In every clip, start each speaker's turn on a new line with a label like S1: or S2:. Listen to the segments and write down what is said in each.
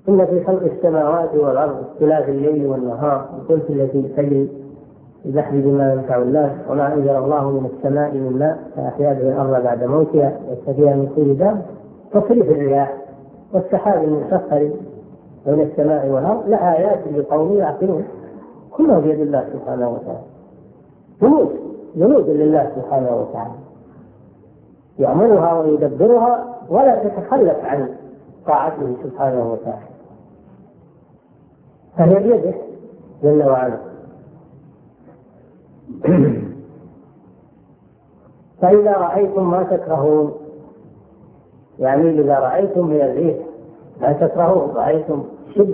S1: إن في خلق السماوات والأرض اختلاف الليل والنهار والفلك التي تجري في البحر بما ينفع الناس وما أنزل الله من السماء من ماء فأحيا به الأرض بعد موتها ويستفيها من كل دابة تصريف الرياح والسحاب المسخر بين السماء والأرض لآيات لقوم يعقلون كله بيد الله سبحانه وتعالى. جنود لله سبحانه وتعالى يأمرها ويدبرها ولا تتخلف عن طاعته سبحانه وتعالى، فهي بيده جل وعلا. فإذا رأيتم ما تكرهون، يعني إذا رأيتم من الريح ما تكرهون، رأيتم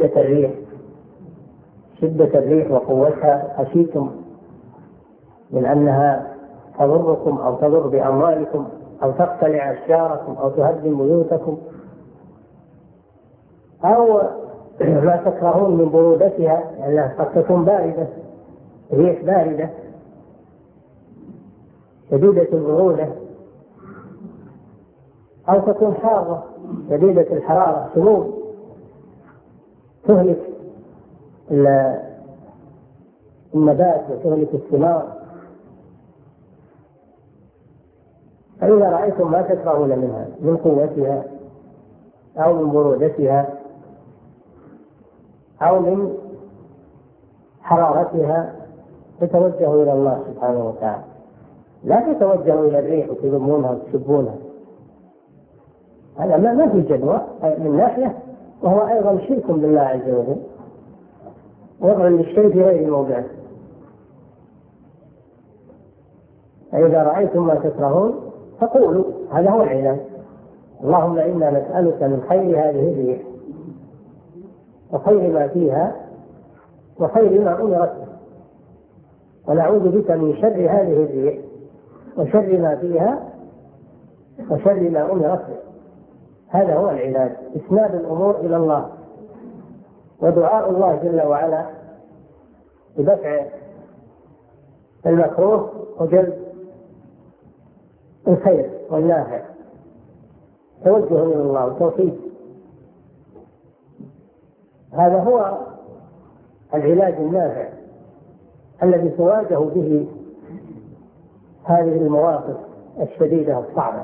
S1: شدة الريح وقوتها، خشيتم من أنها تضركم أو تضر بأموالكم أو تقتلع أشجاركم أو تهدم بيوتكم، أو ما تكرهون من برودتها لأنها قد تكون باردة، ريح باردة شديدة البرودة، أو تكون حارة شديدة الحرارة سموم تهلك النبات وتهلك الثمار. فإذا رأيتم ما تكرهون منها من قوتها أو من برودتها أو من حرارتها فتوجهوا إلى الله سبحانه وتعالى، لا تتوجهوا إلى الريح وتذمونها وتسبونها، هذا ما في جدوى من ناحية، وهو أيضا شرك بالله عز وجل وضع للشيء في غير موضعه. فإذا رأيتم ما تكرهون فقولوا، هذا هو العلاج: اللهم إنا نسألك من خير هذه الريح وخير ما فيها وخير ما أمرت به، ونعوذ بك من شر هذه الريح وشر ما فيها وشر ما أمرت به. هذا هو العلاج، إسناد الأمور إلى الله ودعاء الله جل وعلا بدفع المكروه وجلب الخير والنافع، توجه إلى الله وتوحيد. هذا هو العلاج النافع الذي تواجه به هذه المواقف الشديدة الصعبة.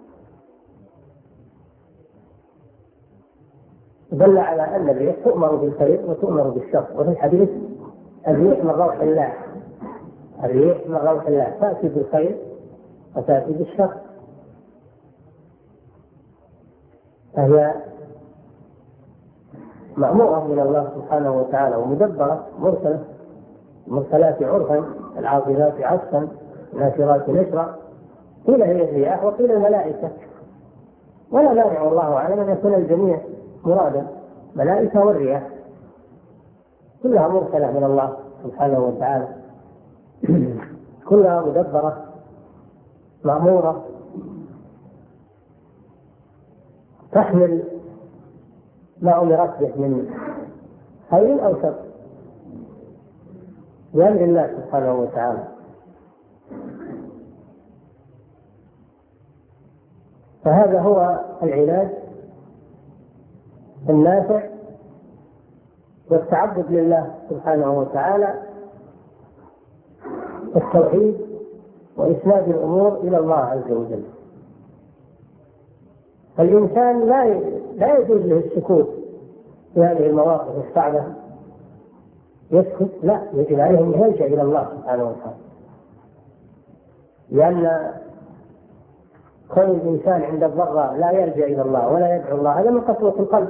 S1: دل على أن الريح تؤمر بالخير وتؤمر بالشر، وفي الحديث الريح من روح الله، الريح من روح الله تأتي بالخير وتأتي بالشر، فهي مأمورة من الله سبحانه وتعالى ومدبرة مرسلة، المرسلات عرفا العاصفات عصفا الناشرات نشرا، قيل هي الرياح وقيل الملائكة، ولا مانع الله أعلم أن يكون الجميع مرادا، ملائكة والرياح كلها مرسلة من الله سبحانه وتعالى، كلها مدبرة مأمورة تحمل ما أمرت به من خير أو شر بأمر الله سبحانه وتعالى. فهذا هو العلاج النافع والتعبد لله سبحانه وتعالى، التوحيد وإسناد الأمور إلى الله عز وجل. فالإنسان لا يجوز له السكوت في هذه المواقف الصعبة، يسكت، لا، يجب عليه أن يلجأ إلى الله سبحانه وتعالى، لأن كون الإنسان عند الضراء لا يلجأ إلى الله ولا يدعو الله هذا من قسوة القلب.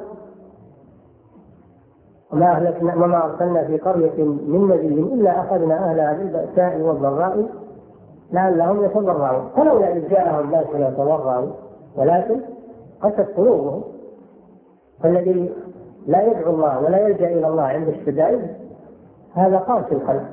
S1: وما أرسلنا في قرية من نبي إلا أخذنا أهلها بالبأساء والضراء لعلهم يتضرعون، فلولا إذ جاءهم بأسنا تضرعوا ولكن قست قلوبهم. فالذي لا يدعو الله ولا يلجأ إلى الله عند الشدائد هذا قاسي القلب،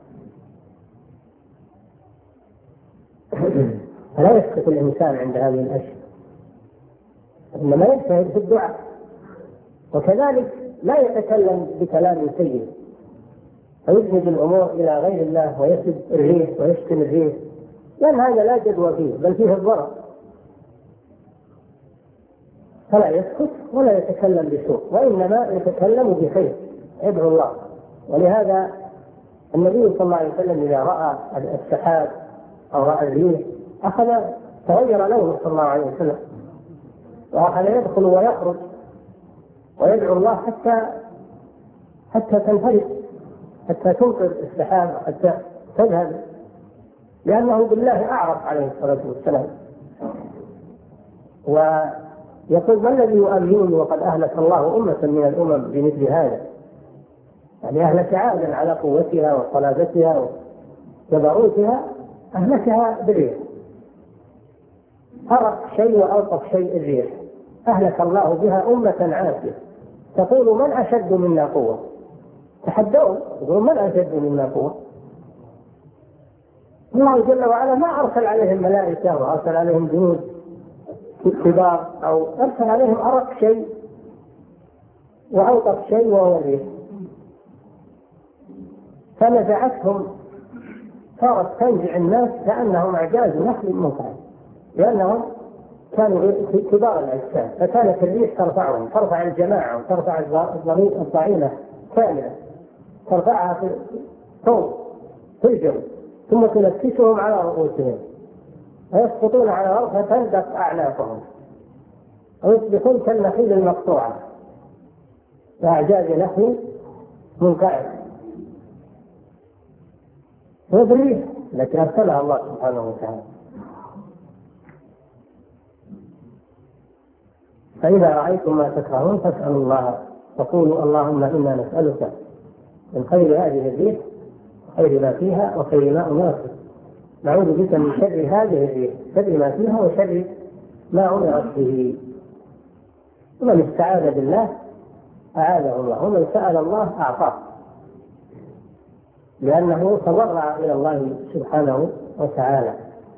S1: فلا يسكت الإنسان عند هذه الأشياء، إنما يجتهد في الدعاء، وكذلك لا يتكلم بكلام سيء فيذهب الأمور إلى غير الله ويسب الريح ويشتم الريح، لأن هذا لا جدوى فيه بل فيه الضرر، فلا يسكت ولا يتكلم بسوء، وإنما يتكلم بخير، يدعو الله. ولهذا النبي صلى الله عليه وسلم إذا رأى السحاب أو رأى الريح تغير لونه صلى الله عليه وسلم، وأخذ يدخل ويخرج ويدعو الله حتى تنفرد، حتى تنقذ السحاب، حتى تذهب، لأنه بالله أعرف عليه الصلاة والسلام. ويقول: ما الذي يؤمنني وقد أهلك الله أمة من الأمم بمثل هذا؟ يعني أهلك عادا على قوتها وصلابتها وجبروتها، أهلكها بالريح. أرق شيء وألطف شيء الريح، أهلك الله بها أمة عافية تقول: من أشد منا قوة؟ تحدون يقولون: من أشد منا قوة؟ الله جل وعلا ما أرسل عليهم ملائكة وأرسل عليهم جنود كبار، أو أرسل عليهم أرق شيء وألطف شيء وهو الريح، فنزعتهم، صارت تنزع الناس كأنهم أعجاز نخل منقعر، لأنهم كانوا كبار الأجسام، فكانت الريح ترفعهم، ترفع الجماعة وترفع الضعينة كاملة، ترفعها في فوق في الجو، ثم تنكسهم على رؤوسهم ويسقطون على الأرض فتندق أعناقهم ويصبحون كالنخيل المقطوعة كأعجاز نخل منقعر. هذه الريح التي أرسلها الله سبحانه وتعالى. فإذا رأيتم ما تكرهون فاسألوا الله، فقولوا: اللهم إنا نسألك من خير هذه الريح وخير ما فيها وخير ما أمرت، نعوذ بك من شر هذه الريح، شر ما فيها وشر ما أمرت به. ومن استعاذ بالله أعاذه الله، ومن سأل الله أعطاه، لأنه تضرع إلى الله سبحانه وتعالى.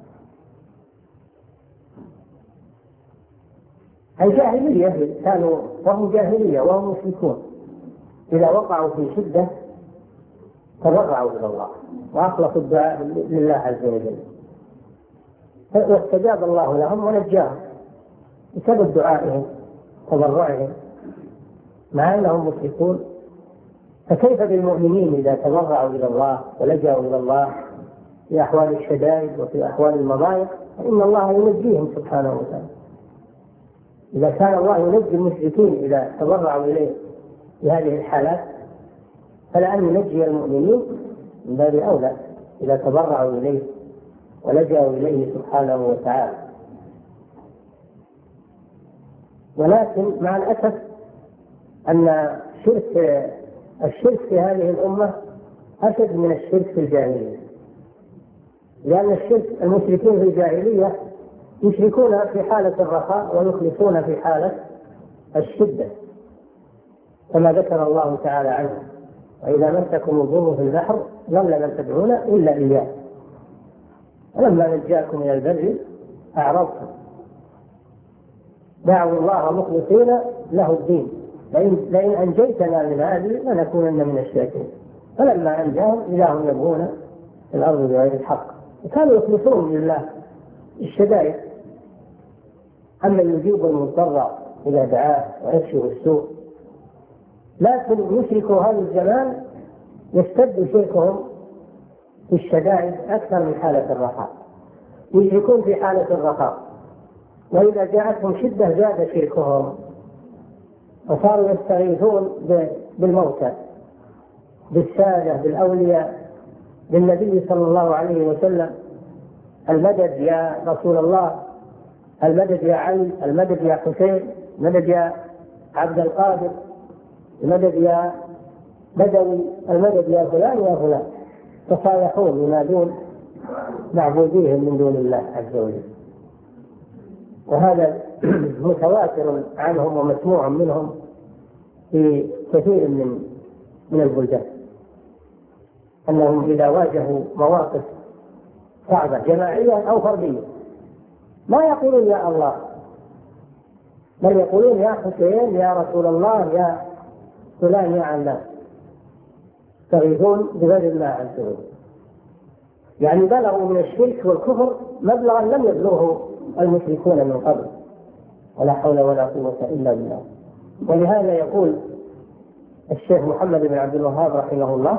S1: الجاهلية كانوا وهم جاهلية وهم مشركون، إذا وقعوا في شدة تضرعوا إلى الله وأخلصوا الدعاء لله عز وجل، واستجاب الله لهم ونجاهم بسبب دعائهم تضرعهم مع أنهم مشركون. فكيف بالمؤمنين إذا تضرعوا إلى الله ولجأوا إلى الله في أحوال الشدائد وفي أحوال المضايق، فإن الله ينجيهم سبحانه وتعالى. إذا كان الله ينجي المشركين إذا تضرعوا إليه في هذه الحالات، فلأن ينجي المؤمنين من باب أولى إذا تضرعوا إليه ولجأوا إليه سبحانه وتعالى. ولكن مع الأسف أن الشرك في هذه الأمة أشد من الشرك في الجاهلية، لأن الشرك المشركين في الجاهلية يشركون في حالة الرخاء ويخلصون في حالة الشدة، كما ذكر الله تعالى عنه: وإذا مسكم الضر في البحر ضل من تدعون إلا إياه ولما نجاكم إلى البر أعرضتم دعوا الله مخلصين له الدين لئن أنجيتنا من هذه لنكونن من الشاكرين، فلما أنجاهم إذا هم يبغون في الأرض بغير الحق، وكانوا يخلصون لله الشدائد. أما يجيب المضطر إذا دعاه ويكشف السوء. لكن يشركوا هذا الزمان يشتد شركهم في الشدائد أكثر من حالة الرخاء، يشركون في حالة الرخاء، وإذا جاءتهم شدة زاد شركهم، وصاروا يستغيثون بالموتى، بالسادة، بالأولياء، بالنبي صلى الله عليه وسلم: المدد يا رسول الله، المدد يا علي، المدد يا حسين، المدد يا عبد القادر، المدد يا بدوي، المدد يا فلان يا فلان، تصالحون ينادون معبوديهم من دون الله عز وجل. وهذا متواتر عنهم ومسموع منهم في كثير من البلدان، أنهم إذا واجهوا مواقف صعبة جماعية أو فردية ما يقولون يا الله، بل يقولون يا حسين، يا رسول الله، يا فلان، يا علان، يستغيثون بغير الله عز وجل. يعني بلغوا من الشرك والكفر مبلغا لم يبلغه المشركون من قبل، ولا حول ولا قوة إلا بالله. ولهذا يقول الشيخ محمد بن عبد الوهاب رحمه الله: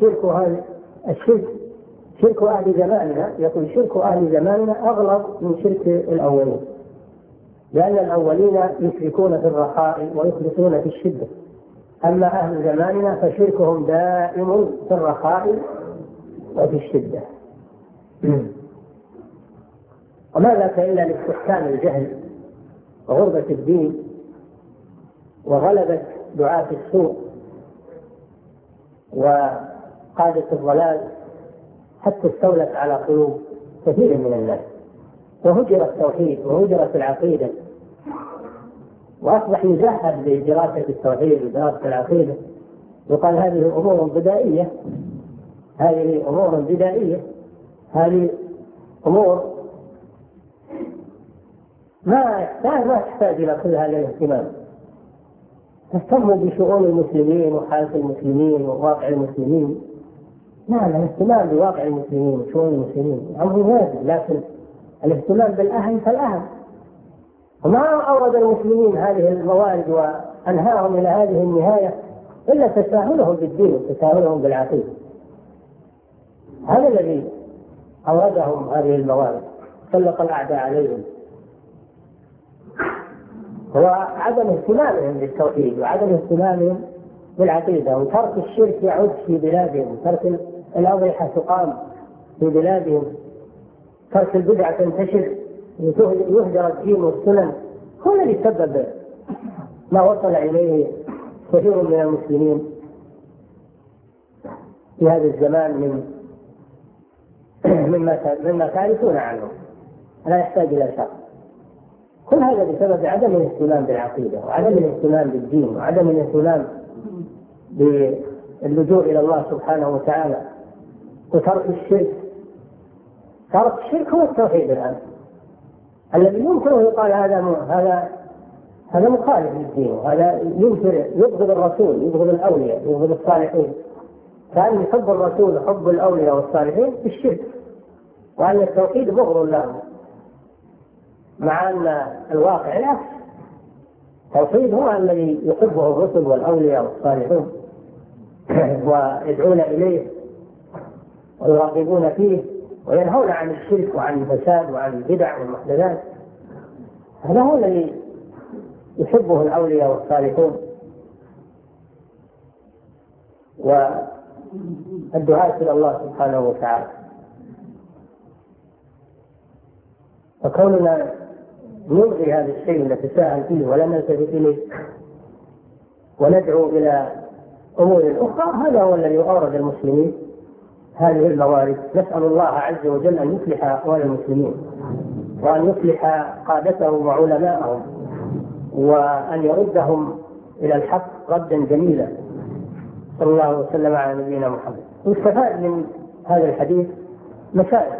S1: شرك أهل زماننا، يقول شرك أهل زماننا أغلظ من شرك الأولين، لأن الأولين يشركون في الرخاء ويخلصون في الشدة، أما أهل زماننا فشركهم دائم في الرخاء وفي الشدة. وما ذاك إلا لاستحكام الجهل وغربة الدين وغلبة دعاة السوء وقادة الضلال، حتى استولت على قلوب كثير من الناس، وهجر التوحيد وهجرت العقيدة، وأصبح يزهد بدراسة التوحيد ودراسة العقيدة، يقال هذه أمور بدائية، هذه أمور بدائية، هذه أمور ما تحتاج إلى كل هذا الاهتمام. تهتموا بشؤون المسلمين وحالة المسلمين وواقع المسلمين. لا، الاهتمام بواقع المسلمين وشؤون المسلمين أمر واجب، لكن الاهتمام بالأهل فالأهل. وما أورد المسلمين هذه الموارد وأنهاهم إلى هذه النهاية إلا تساهلهم بالدين وتساهلهم بالعقيدة. هذا الذي أوردهم هذه الموارد، سلط الأعداء عليهم، هو عدم اهتمامهم بالتوحيد وعدم اهتمامهم بالعقيدة، وترك الشرك يعود في بلادهم، ترك الأضرحة تقام في بلادهم، ترك البدعة تنتشر، يهجر الدين والسنن. هو الذي سبب ما وصل إليه كثير من المسلمين في هذا الزمان مما تعرفون عنه، لا يحتاج إلى شرح. كل هذا بسبب عدم الاهتمام بالعقيدة وعدم الاهتمام بالدين وعدم الاهتمام باللجوء إلى الله سبحانه وتعالى وترك الشرك. ترك الشرك هو التوحيد الآن الذي يمكن يقال هذا مخالف للدين، وهذا يبغض الرسول، يبغض الأولياء، يبغض الصالحين. كان يحب الرسول حب الأولياء والصالحين بالشرك، وأن التوحيد بغض لهم، مع أن الواقع العكس. التوحيد هو الذي يحبه الرسل والأولياء والصالحون ويدعون إليه ويراقبون فيه وينهون عن الشرك وعن الفساد وعن البدع والمحدثات. هذا هو الذي يحبه الأولياء والصالحون والدعاة إلى الله سبحانه وتعالى. فكوننا نلغي هذا الشيء ونتساهل فيه ولا نلتفت إليه وندعو إلى أمور أخرى، هذا هو الذي أورد المسلمين هذه الموارد. نسأل الله عز وجل أن يصلح أحوال المسلمين وأن يصلح قادتهم وعلماءهم وأن يردهم إلى الحق ردا جميلا. صلى الله وسلم على نبينا محمد. واستفاد من هذا الحديث مسائل